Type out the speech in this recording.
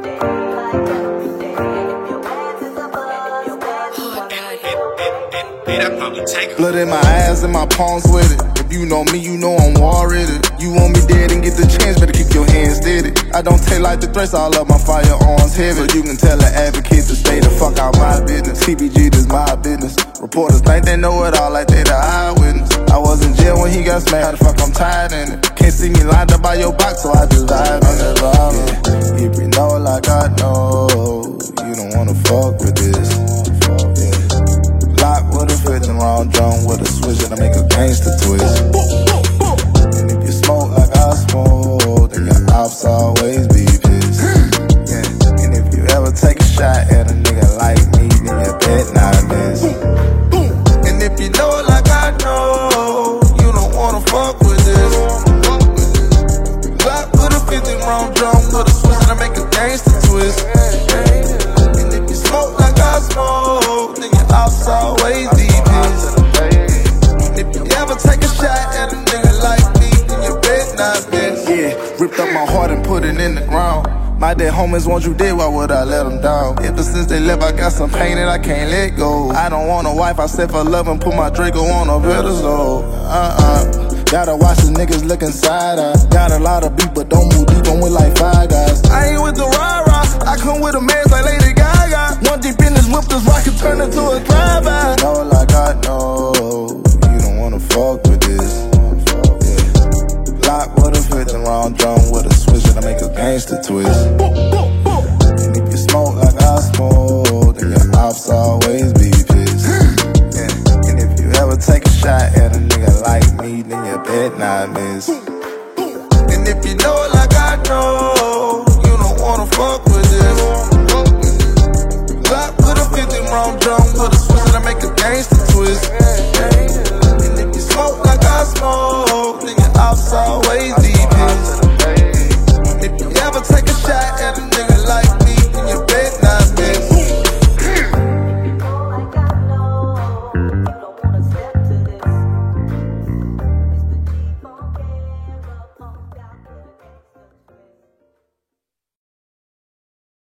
Blood in my eyes and my palms with it. If you know me, you know I'm war ready. You want me dead and get the chance, better keep your hands steady. I don't take like the threats, all of my firearms heavy. So you can tell the advocate to stay the fuck out my business. TBG, this my business. Reporters think they know it all like they the eyewitness. I was in jail when he got smacked, how the fuck I'm tired in it. Can't see me lined up by your box, so I just vibe on that vibe. Yeah. If you know like I know, you don't wanna fuck with this. Lock with a 50 round drum with a switch that'll make a gangster twist. And if you smoke like I smoke, then your ops always be pissed. Yeah. And if you ever take a shot at a nigga like me, then you bet not miss. And if you know it like I know, you don't wanna fuck with this. Lock with a 50 round drum with a switch that'll make a gangster twist. And if you smoke like I smoke, then your ops always be pissed. If you ever take a shot at a nigga like me, then you bet not miss. Yeah, ripped up my heart and put it in the ground. My dead homies want you dead, why would I let them down? Ever since they left, I got some pain that I can't let go. I don't want a wife, I said for love and put my Draco on a pedestal. Gotta watch the niggas look inside. I got a lot of beef, but don't move deep, I'm with like 5 guys. I ain't with the rah-rah, I come with a man's like Lady Gaga. One deep in this whip, this rocket turn into a drive-by. Know like I know, you don't wanna fuck with this. Yeah. Lock with a 50 round drum with a switch that'll make a gangster twist. And if you smoke like I smoke, then your ops always be pissed. Yeah. And if you ever take a shot at a nigga like me, then you bet not miss. And if you know it like I know, you don't wanna fuck with this. Lock with a 50 round drum with a switch that'll make a gangster twist.